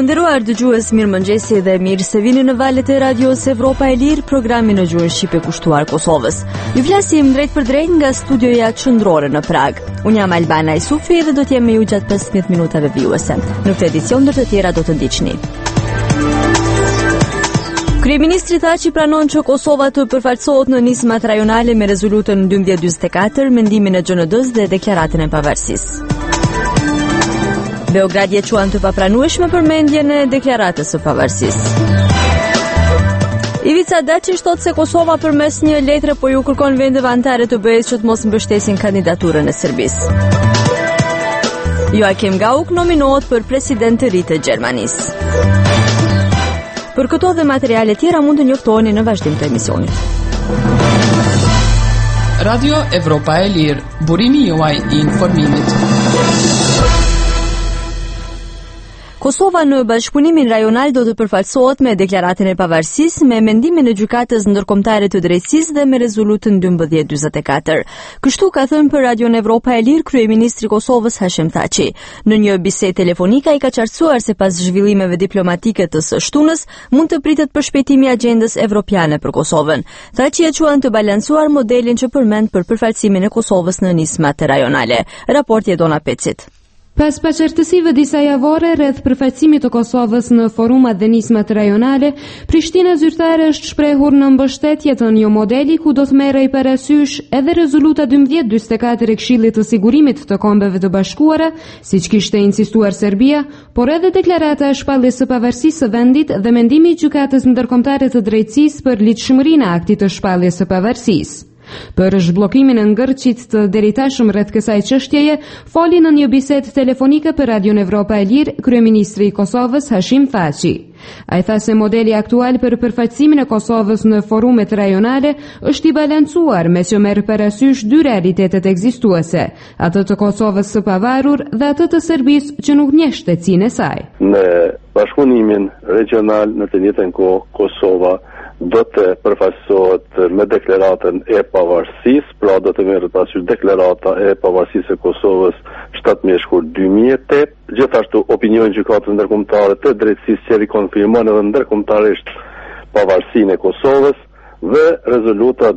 Të nderuar dëgjues, mirëmëngjesi dhe mirë se vini në valët e radios Evropa e Lirë, programin në gjuhën shqipe kushtuar Kosovës. Ju flasim drejt për drejt nga studioja qendrore në Prag. Unë jam Albana Isufi dhe do të jem me ju gjatë 15 minutave vijuese. Në këtë edicion ndër të tjera do të ndiqni. Kryeministri tha që pranon që Kosova të përfaqësohet në nismat rajonale me rezolutën 1244, mendimin e GND-s dhe deklaratën e pavarësisë. Beogradi e quan të papranueshme përmendjen e deklaratës së pavarësisë. Ivica Daci thot se Kosova përmes një letre po ju kërkon vendeve anëtare të BE-s që të mos mbështesin kandidaturën e Serbisë. Joachim Gauck nominohet për president të ri të Gjermanisë. Për këto dhe materiale tjera mund të njoftoheni në vazhdim të emisionit. Radio Evropa e Lirë, burimi juaj I informimit. Kosova në bashkëpunimin rajonal do të përfaqësohet me deklaratën e pavarësisë, me mendimin e gjykatës ndërkombëtare të drejtësisë dhe me rezolutën 1244. Kështu ka thënë për Radion Evropa e Lirë kryeministri I Kosovës Hashim Thaçi. Në një bisedë telefonike ai ka qartësuar se pas zhvillimeve diplomatike të së shtunës mund të pritet përshpejtimi I agjendës evropiane për Kosovën. Thaçi e quan të balancuar modelin që përmend për përfaqësimin e Kosovës në nismat rajonale. Raporti Dona Pecit. Pas paqartësive disa javore rreth përfaqësimit të Kosovës në forumat dhe nismat rajonale, Prishtina zyrtare është shprehur në mbështetje të një modeli ku do të merrej parasysh edhe rezoluta 1244 e Këshillit të Sigurimit të Kombeve të Bashkuara, siç kishte insistuar Serbia, por edhe deklarata e shpalljes së pavarësisë së vendit dhe mendimi I gjykatës ndërkombëtare të drejtësisë për ligjshmërinë e aktit të shpalljes së pavarësisë. Për zhbllokimin e ngërçit të deritashëm rreth kësaj çështjeje, foli në një bisedë telefonike për Radion Evropa e Lirë kryeministri I Kosovës Hashim Thaçi. Ai tha se modeli aktual për përfaqësimin e Kosovës në forumet rajonale është I balancuar me që merr parasysh dy realitetet ekzistuese, atë të Kosovës së pavarur dhe atë të Serbisë që nuk njeh shtetësinë e saj. Në bashkëpunimin regional në të njëjtën kohë Kosova do të përfaqësohet me deklaratën e pavarësisë, pra do të merret parasysh deklarata e pavarësisë e Kosovës 7 shkurt 2008, gjithashtu opinioni gjykatës ndërkombëtare të drejtësisë që rikonfirmon edhe ndërkombëtarisht pavarësinë e Kosovës dhe rezoluta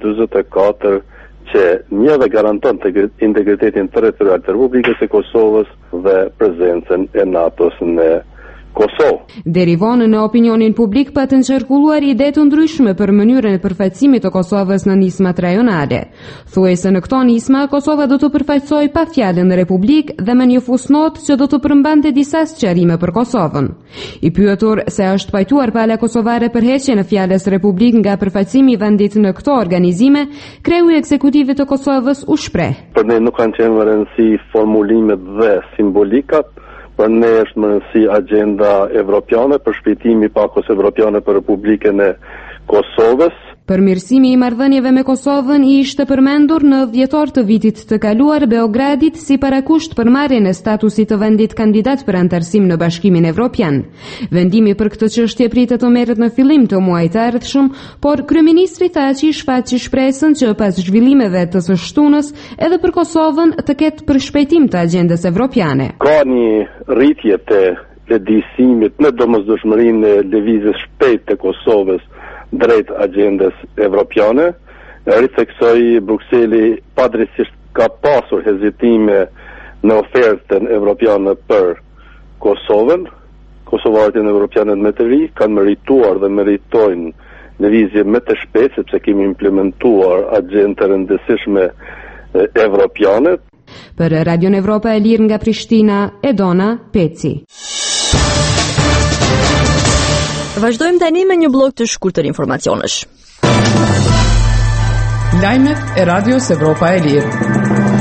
1244 që një dhe garanton integritetin territorial të Republikës e Kosovës dhe prezencën e NATO-s në Kosovë. Deri vonë në opinionin publik patën qarkulluar ide të ndryshme për mënyrën e përfaqësimit të Kosovës në nismat rajonale. Thuaj se në këto nisma Kosova do të përfaqësojë pa fjalën Republik dhe me një fusnotë që do të përmbante disa sqarime për Kosovën. I pyetur se është pajtuar pala kosovare për heqjen e fjalës Republik nga përfaqësimi I vendit në këto organizime, kreu I ekzekutivit të Kosovës u shpreh. Për ne nuk kanë qenë më rëndësi formulimet dhe simbolikat, për ne është më rëndësi agenda evropiane, përshpejtimi I pakos evropiane për Republikën e Kosovës. Përmirësimi I marrëdhënieve me Kosovën I ishte përmendur në dhjetor të vitit të kaluar Beogradit si parakusht për marrjen e statusit të vendit kandidat për antarësim në Bashkimin Evropian. Vendimi për këtë çështje pritet të merret në fillim të muajit të ardhshëm, por kryeministri Thaçi shfaqi shpresën që pas zhvillimeve të së shtunës edhe për Kosovën të ketë përshpejtim të agjendës evropiane. Ka një rritje të lëvizimit në domosdoshmërinë e lëvizjes shpejt të Kosovës drejt agjendës evropiane. Ritheksoi Brukseli padrejtisht ka pasur hezitime në ofertën evropiane për Kosovën. Kosovarët evropianët me të ri kanë merituar dhe meritojnë lëvizje me të shpejtë sepse kemi implementuar agjendë të rëndësishme evropiane. Për Radion Evropa e Lirë nga Prishtina, Edona Peci. Vazhdojmë tani me një blog të shkurtër informacionesh. Lajmet e Radios Evropa e Lirë.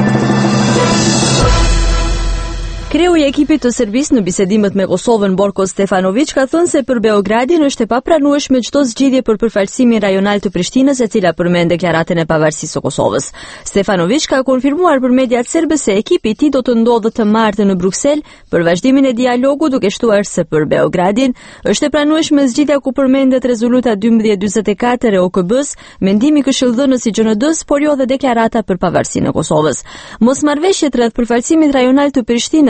Kreu I ekipit të Serbisë në bisedimet me Kosovën Borko Stefanović ka thënë se për Beogradin është e papranueshme çdo zgjidhje për përfaqësimin rajonal të Prishtinës e cila përmend deklaratën e pavarësisë së Kosovës. Stefanović ka konfirmuar për mediat serbe se ekipi I tij do të ndodhet të martën në Bruksel për vazhdimin e dialogut, duke shtuar se për Beogradin është e pranueshme zgjidhja ku përmendet rezoluta 1244 e OKB-s, mendimi këshilldhënës I GND-s, por jo dhe deklarata për pavarësinë e Kosovës. Mosmarrveshjet rreth përfaqësimit rajonal të Prishtinës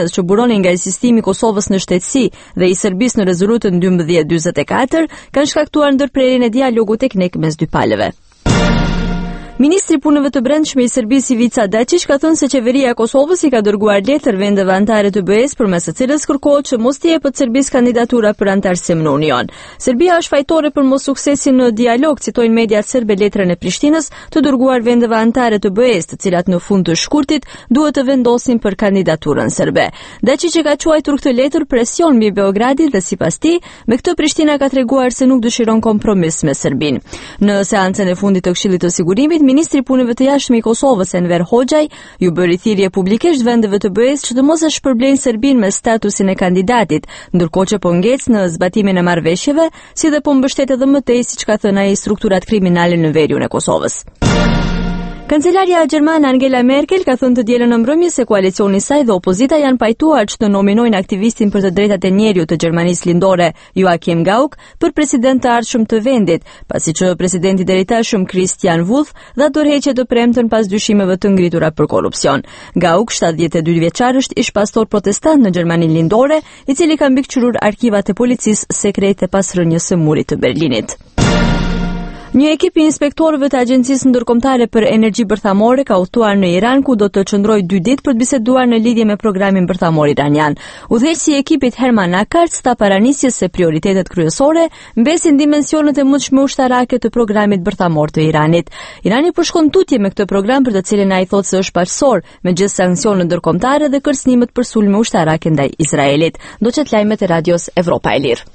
politikës që buronin nga sistemi i Kosovës në shtetësi dhe i Serbisë në rezolutën 1244 kanë shkaktuar ndërprerjen e dialogut teknik mes dy palëve. Ministri i Punëve të Brendshme i Serbisë Ivica Dačić ka thënë se qeveria e Kosovës i ka dërguar letër vendeve anëtare të BE-s përmes së cilës kërkohet që mos t'i jepet Serbisë kandidatura për anëtarësim në Union. Serbia është fajtore për mos suksesin në dialog, citojnë mediat serbe letrën e Prishtinës të dërguar vendeve anëtare të BE-s, të cilat në fund të shkurtit duhet të vendosin për kandidaturën serbe. Dačić ka quajtur këtë letër presion mbi Beogradin dhe sipas tij, me këtë Prishtina ka treguar se nuk dëshiron kompromis me Serbinë. Në seancën e fundit të Këshillit të Sigurimit, Ministri i Punëve të Jashtme i Kosovës Enver Hoxhaj ju bëri thirrje publikisht vendeve të BE-s që të mos e shpërblejnë Serbinë me statusin e kandidatit, ndërkohë që po ngec në zbatimin e marrëveshjeve, si dhe po mbështet edhe më tej, siç ka thënë ai, strukturat kriminale në veriun e Kosovës. Kancelaria gjermane Angela Merkel ka thënë të dielën në mbrëmje se koalicioni i saj dhe opozita janë pajtuar që të nominojnë aktivistin për të drejtat e njeriut të Gjermanisë Lindore, Joachim Gauck, për president të ardhshëm të vendit, pasi që presidenti i deritashëm Christian Wulff dha dorëheqje të premten pas dyshimeve të ngritura për korrupsion. Gauck, 72 vjeçar, është ish pastor protestant në Gjermaninë Lindore, i cili ka mbikëqyrur arkivat e policisë sekrete pas rënjes së murit të Berlinit. Një ekip i inspektorëve të Agjencisë Ndërkombëtare për Energji Bërthamore ka udhëtuar në Iran, ku do të qëndrojë 2 ditë për të biseduar në lidhje me programin bërthamor iranian. Udhëheqësi i ekipit Herman Akarc tha paranisjes se prioritetet kryesore mbesin dimensionet e mundshme ushtarake të programit bërthamor të Iranit. Irani përshkon tutje me këtë program, për të cilin ai thotë se është paqësor, megjithëse sanksionet ndërkombëtare dhe kërcënimet për sulme ushtarake ndaj Izraelit. Do të lajmet e radios Evropa e Lirë.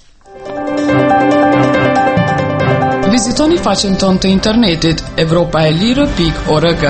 Vizitoni faqen tonë të internetit evropaelire.org.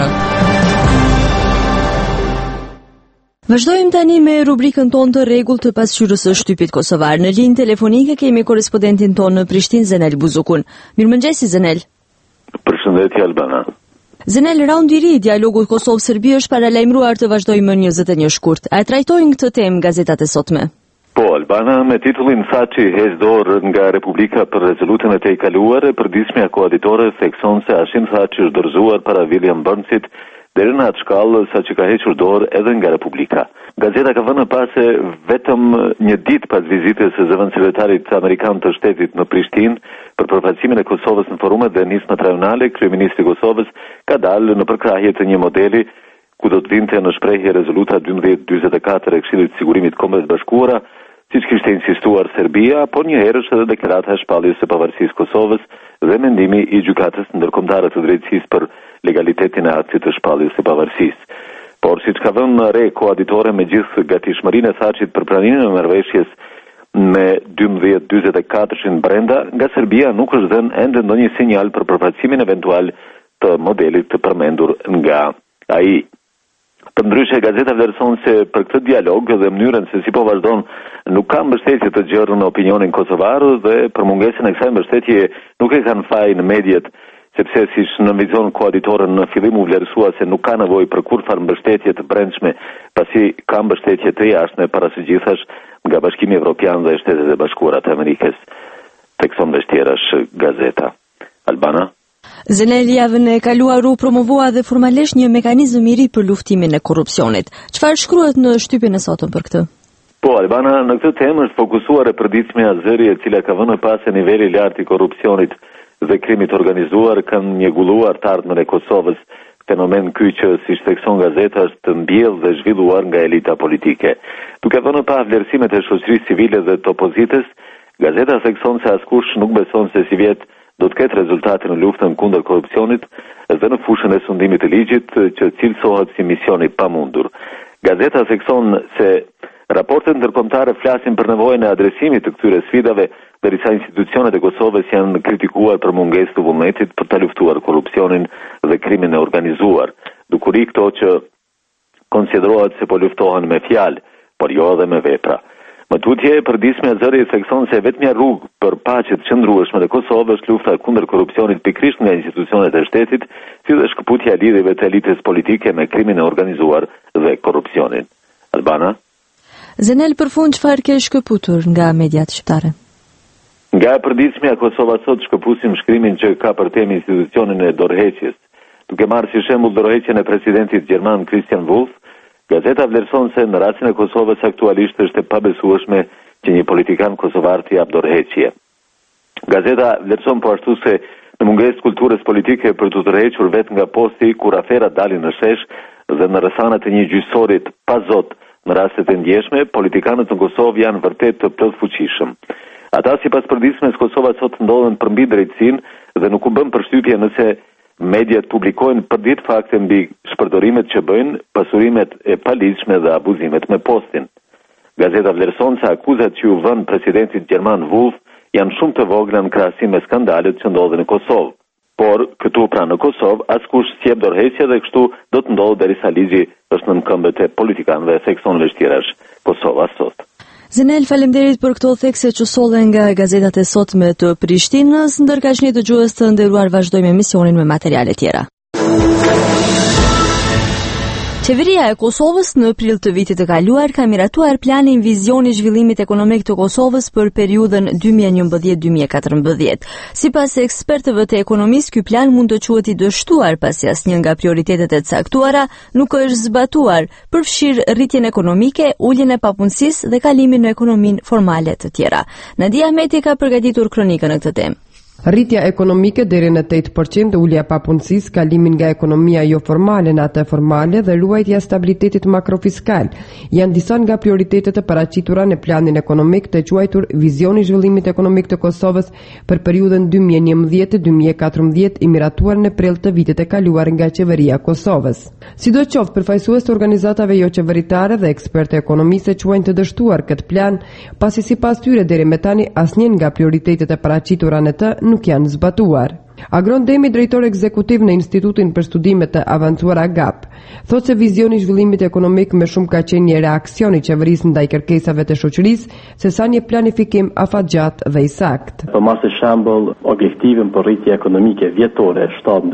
Vazhdojmë tani me rubrikën tonë të rregull të pasqyrës së shtypit kosovar. Në linjë telefonike kemi korrespondentin tonë në Prishtinë, Zenel Buzukun. Mirëmëngjesi Zenel. Përshëndetje Albana. Zenel, raundi i ri i dialogut Kosovë-Serbi është paralajmëruar të vazhdojë më 21 shkurt. A trajtojnë këtë temë gazetat e sotme? Po, Albana, me titullin Saçi hez dorë nga Republika për rezolutën e tej kaluar, e përditshmja koaditore thekson se Hashim Thaçi është dorëzuar para William Burnsit deri në atë shkallë sa që ka hequr dorë edhe nga Republika. Gazeta ka vënë pas se vetëm një ditë pas vizitës së zëvendësiretarit amerikan të shtetit në Prishtinë për përfaqësimin e Kosovës në forumet dhe nismat rajonale, kryeministri i Kosovës ka dalë në përkrahje të një modeli ku do të vinte në shprehje rezoluta 1244 e Këshillit të Sigurimit të Kombeve të Bashkuara, siç kishte insistuar Serbia, por një herësh edhe deklarata e shpalljes së pavarësisë Kosovës dhe mendimi i gjykatës ndërkombëtare të drejtësisë për legalitetin e aktit të shpalljes së pavarësisë. Por siç ka vënë re koaditore me gjithë gatishmërinë e Thaçit për pranimin e marrëveshjes me 1244 brenda, nga Serbia nuk është dhënë ende ndonjë sinjal për përfaqësimin eventual të modelit të përmendur nga ai. Përndryshe, gazeta vlerëson se për këtë dialog dhe mënyrën se si po vazhdon nuk ka mbështetje të gjerë në opinionin kosovar dhe për mungesën e kësaj mbështetje nuk e kanë faj në mediat, sepse siç në vizion koaditorën në fillim u vlerësua se nuk ka nevojë për kurrfar mbështetje të brendshme, pasi ka mbështetje të jashtme para së gjithash nga Bashkimi Evropian dhe Shtetet e Bashkuara të Amerikës. Tekson vështirash gazeta. Albana. Zenel, javën e kaluar u promovua dhe formalisht një mekanizëm i ri për luftimin e korrupsionit. Çfarë shkruhet në shtypjen e sotëm për këtë? Po, Albana, në këtë temë është fokusuar e përditshmja zëri e cila ka vënë pas se niveli i lartë i korrupsionit dhe krimit organizuar kanë njegulluar të ardhmen e Kosovës, fenomen ky që, siç thekson gazeta, është mbjellë dhe zhvilluar nga elita politike. Duke vënë pa vlerësimet e shoqërisë civile dhe të opozitës, gazeta thekson se askush nuk beson se si vjet do të ketë rezultate në luftën kundër korrupsionit dhe në fushën e sundimit të ligjit që cilësohet si mision i pamundur. Gazeta thekson se raportet ndërkombëtare flasin për nevojën e adresimit të këtyre sfidave, derisa institucionet e Kosovës janë kritikuar për mungesë të vullnetit për ta luftuar korrupsionin dhe krimin e organizuar, dukuri këto që konsiderohet se po luftohen me fjalë, por jo edhe me vepra. Më tutje, përditshmja zëri thekson se vetmja rrugë për paqe të qëndrueshme në Kosovë është lufta kundër korrupsionit pikërisht nga institucionet e shtetit, si dhe shkëputja e lidhjeve të elitës politike me krimin e organizuar dhe korrupsionin. Albana? Zenel, për fund çfarë ke shkëputur nga mediat shqiptare? Nga përditshmja Kosova sot shkëpusim shkrimin që ka për temë institucionin e dorëheqjes. Duke marrë si shembull dorëheqjen e presidentit gjerman Christian Wulff, Gazeta vlerëson se në rastin e Kosovës aktualisht është e pabesueshme që një politikan kosovar t'i jap dorëheqje. Gazeta vlerëson po ashtu se në mungesë kulturës politike për të tërhequr vetë nga posti kur aferat dalin në shesh dhe në rrethanat e një gjyqësorit pa zot në rastet e ndjeshme, politikanët në Kosovë janë vërtet të plot fuqishëm. Ata sipas përdismes Kosova sot ndodhen përmbi drejtësinë dhe nuk u bën përshtypje nëse mediat publikojnë për ditë fakte mbi shpërdorimet që bëjnë, pasurimet e paligjshme dhe abuzimet me postin. Gazeta vlerëson se akuzat që u vënë presidentit Gjerman Wolf janë shumë të vogla në krahasim me skandalet që ndodhin në Kosovë. Por këtu pranë në Kosovë askush s'jep dorëheqje dhe kështu do të ndodhë derisa ligji është nën këmbët e politikanëve, thekson vështirash Kosova sot. Zenel, faleminderit për këto thekse që sollen nga gazetat e sotme të Prishtinës, ndërkaq një dëgjues të nderuar vazhdojmë emisionin me materiale tjera. Qeveria e Kosovës në prill të vitit të kaluar ka miratuar planin vizioni zhvillimit ekonomik të Kosovës për periudhën 2011-2014. Sipas ekspertëve të ekonomisë, ky plan mund të quhet i dështuar pasi asnjë nga prioritetet e caktuara nuk është zbatuar, përfshir rritjen ekonomike, uljen e papunësisë dhe kalimin në ekonominë formale të tjera. Nadia Ahmeti ka përgatitur kronikën në këtë temë. Rritja ekonomike deri në 8%, ulja e papunësisë, kalimin nga ekonomia jo formale në atë formale dhe luajtja e stabilitetit makrofiskal janë disa nga prioritetet e paraqitura në planin ekonomik të quajtur Vizioni i zhvillimit ekonomik të Kosovës për periudhën 2011-2014 i miratuar në prill të vitit të kaluar nga qeveria e Kosovës. Sidoqoftë, përfaqësues të organizatave jo qeveritare dhe ekspertë ekonomisë quajnë të dështuar këtë plan, pasi sipas tyre deri më tani asnjë nga prioritetet e paraqitura në të nuk janë zbatuar. Agron Demi, drejtor ekzekutiv në Institutin për Studime të Avancuara GAP, thotë se vizioni i zhvillimit ekonomik më shumë ka qenë një reaksion i qeverisë ndaj kërkesave të shoqërisë, sesa një planifikim afatgjatë dhe i saktë. Për marrë shembull objektivin për rritje ekonomike vjetore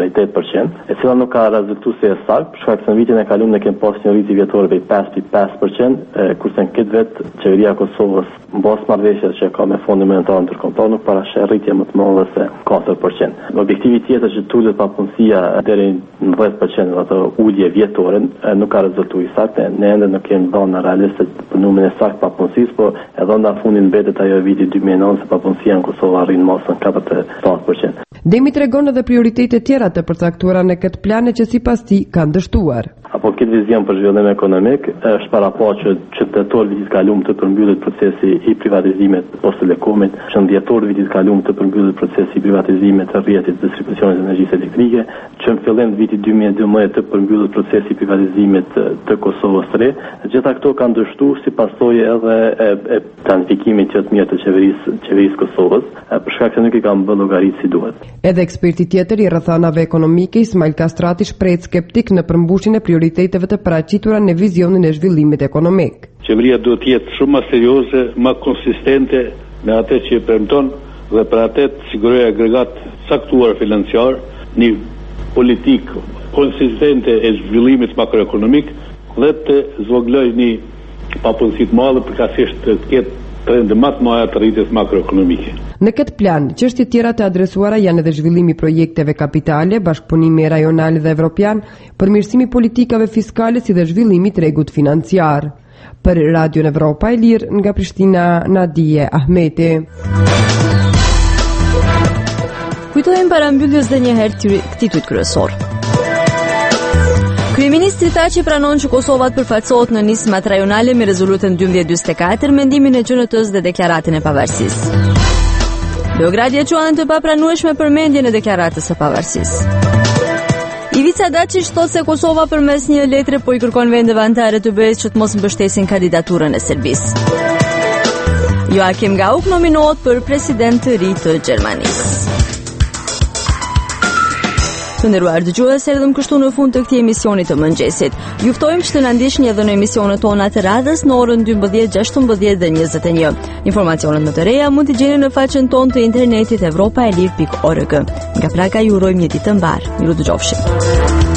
7-8%, e cila nuk ka rezultuar si saktë, për shkak se në vitin e kaluar ne kemi pasur një rritje vjetore prej 5.5%, kurse në këtë vit qeveria e Kosovës mbas marrëveshjes që ka me Fondin Monetar Ndërkombëtar nuk parasheh rritje më të madhe se 4%. Objektivi tjetër që tullet papunësia deri në 10% ato ulje vjetore nuk ka rezultuar i saktë. Ne ende nuk kemi dhënë realiste për numrin e saktë papunësisë, por edhe në fundin mbetet ajo viti 2009 se papunësia në Kosovë arrin masën 4.7%. Demi tregon edhe prioritetet tjera të përcaktuara në këtë plan që sipas tij kanë dështuar. Apo këtë vizion për zhvillim ekonomik është paraportë që qytetor vitit kaluar të përmbyllet procesi i privatizimit të Telekomit, që në dhjetor vitit kaluar të përmbyllet procesi i privatizimit të rrjetit të distribucionit të energjisë elektrike, që në fillim të vitit 2012 të përmbyllet procesi i privatizimit të Kosovës së Re. Gjitha këto kanë dështuar si pasojë edhe e planifikimit që të mirë të qeverisë Kosovës, për shkak se nuk i kanë bërë llogaritë si duhet. Edhe eksperti tjetër i rrethanave ekonomike, Ismail Kastrati, shpreh skeptik në përmbushjen e prioriteteve të paraqitura në vizionin e zhvillimit ekonomik. Qeveria duhet të jetë shumë më serioze, më konsistente në atë që premton dhe për atë të sigurojë agregat saktuar financiar, një politikë konsistente e zhvillimit makroekonomik dhe të zvoglojë një papunësi të madhe përkatësisht të ketë trende më të mëdha të rritjes makroekonomike. Në këtë plan, çështje të tjera të adresuara janë edhe zhvillimi i projekteve kapitale, bashkëpunimi rajonal dhe evropian, përmirësimi politikave fiskale si dhe zhvillimi i tregut financiar. Për Radio Evropa e Lirë nga Prishtina, Nadia Ahmeti. Kujtojmë parambyljes dhe një herë këtij tuit kryesor. Kryeministri tha që pranon që Kosova të përfaqësohet në nismat rajonale me rezolutën 1244, mendimin e QNT-s dhe deklaratën e pavarësisë. Beogradi e quan të papranueshme përmendjen e deklaratës së pavarësisë. Ivica Dačić thotë se Kosova përmes një letre po i kërkon vendeve anëtare të BE-s që të mos mbështesin kandidaturën e Serbisë. Joachim Gauck nominohet për president të ri të Gjermanisë. Të nderuar dëgjues, erdhëm kështu në fund të këtij emisioni të mëngjesit. Ju ftojmë që të na ndiqni edhe në emisionet tona të radhës në orën 12, 16 dhe 21. Informacionet më të reja mund t'i gjeni në faqen tonë të internetit evropaelir.org. Nga Praga ju urojmë një ditë të mbar. Miru dëgjofshim.